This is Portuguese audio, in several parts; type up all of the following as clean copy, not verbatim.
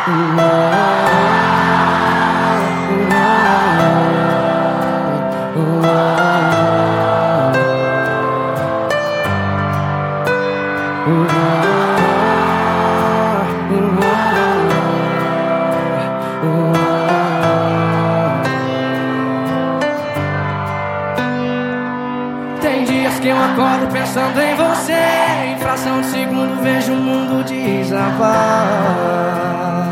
Tem dias que eu acordo pensando em você, em fração de segundo vejo o mundo desabar.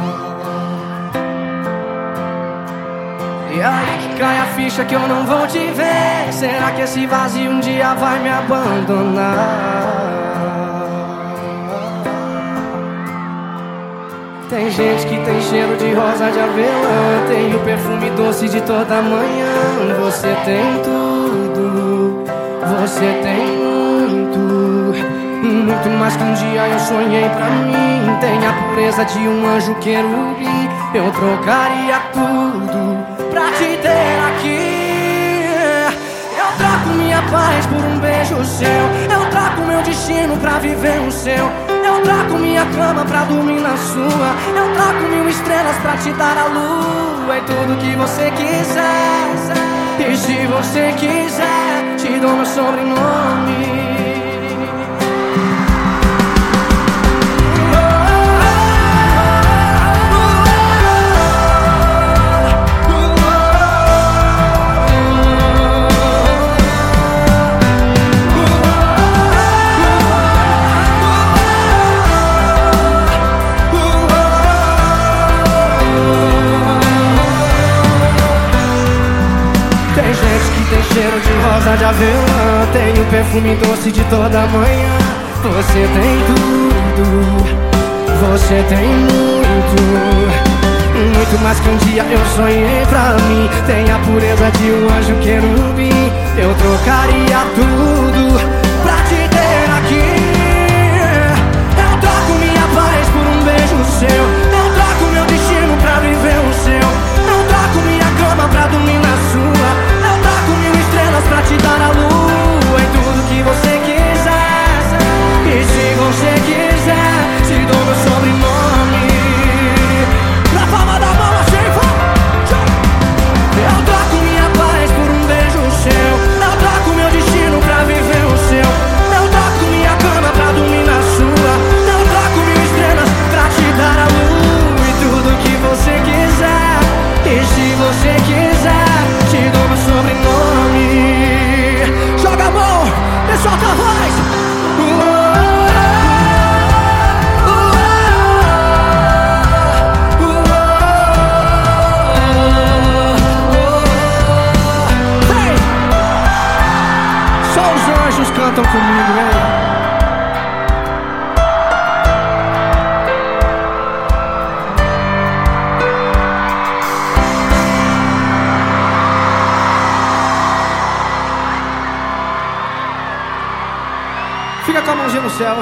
E aí que cai a ficha que eu não vou te ver. Será que esse vazio um dia vai me abandonar? Tem gente que tem cheiro de rosa de avelã, tem o perfume doce de toda manhã. Você tem tudo, você tem muito mais que um dia eu sonhei pra mim. Tem a pureza de um anjo querubim. Eu trocaria tudo pra te ter aqui. Eu troco minha paz por um beijo seu. Eu troco meu destino pra viver o seu. Eu troco minha cama pra dormir na sua. Eu troco 1000 estrelas pra te dar a lua. E tudo que você quiser. E se você quiser, te dou meu sobrenome. Tem cheiro de rosa de avelã, tem o perfume doce de toda manhã. Você tem tudo, você tem muito mais que um dia eu sonhei pra mim. Tem a pureza de um anjo querubim. Eu trocaria tudo pra te ter aqui. Eu troco minha paz por um beijo seu. Eu troco meu destino pra viver o seu. Eu troco minha cama pra dormir na sua. Pra te dar a lua em tudo que você quiser. E se você quiser, te dou meu sobrenome. Na palma da mão assim, eu troco minha paz por um beijo seu. Eu troco meu destino pra viver o seu. Eu troco minha cama pra dormir na sua. Eu troco 1000 estrelas pra te dar a lua e tudo que você quiser. E se você quiser, te dou meu sobrenome. Joga a mão e solta a voz. Hey! Só os anjos cantam comigo, hein? Fica com a mãozinha no céu.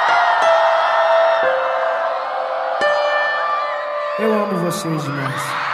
Eu amo vocês demais.